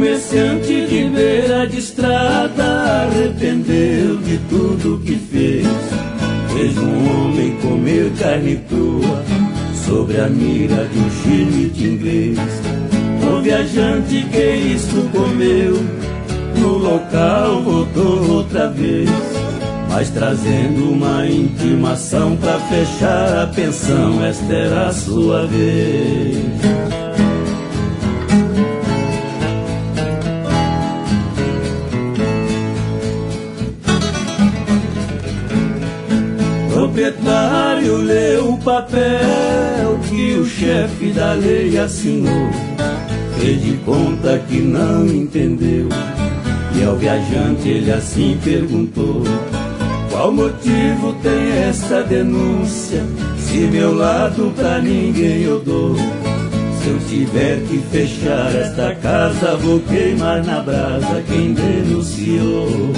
comerciante de beira de estrada arrependeu de tudo que fez. Fez um homem comer carne crua sobre a mira de um chimite inglês. O viajante que isto comeu no local voltou outra vez, mas trazendo uma intimação pra fechar a pensão. Esta era a sua vez. O proprietário leu o papel que o chefe da lei assinou, fez de conta que não entendeu, e ao viajante ele assim perguntou: qual motivo tem esta denúncia, se meu lado pra ninguém eu dou? Se eu tiver que fechar esta casa, vou queimar na brasa quem denunciou.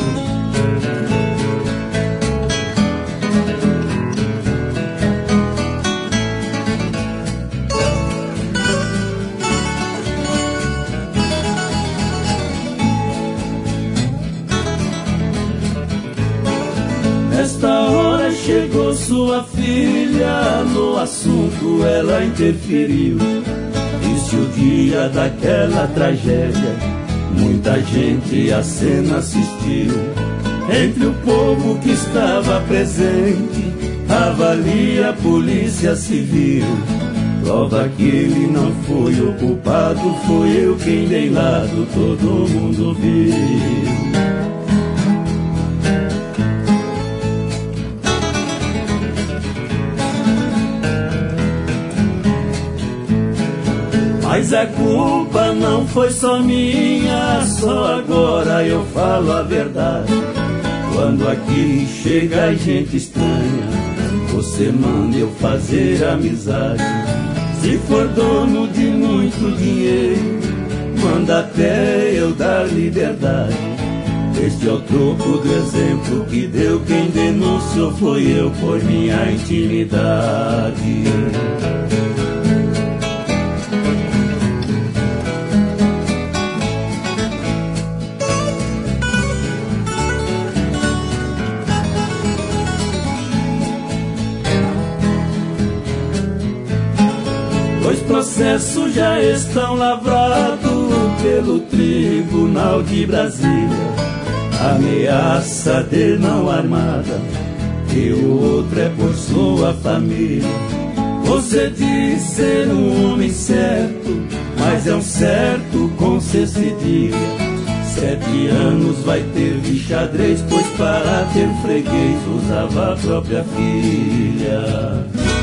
Nesta hora chegou sua filha, no assunto ela interferiu. Disse o dia daquela tragédia, muita gente a cena assistiu. Entre o povo que estava presente, avalia a polícia civil. Prova que ele não foi o culpado, foi eu quem dei lado, todo mundo viu. Mas a culpa não foi só minha, só agora eu falo a verdade. Quando aqui chega gente estranha, você manda eu fazer amizade. Se for dono de muito dinheiro, manda até eu dar liberdade. Este é o troco do exemplo que deu, quem denunciou foi eu por minha intimidade. Os processos já estão lavrados pelo Tribunal de Brasília. Ameaça de não armada, e o outro é por sua família. Você diz ser um homem certo, mas é um certo com C cedilha. 7 anos vai ter de xadrez, pois para ter freguês usava a própria filha.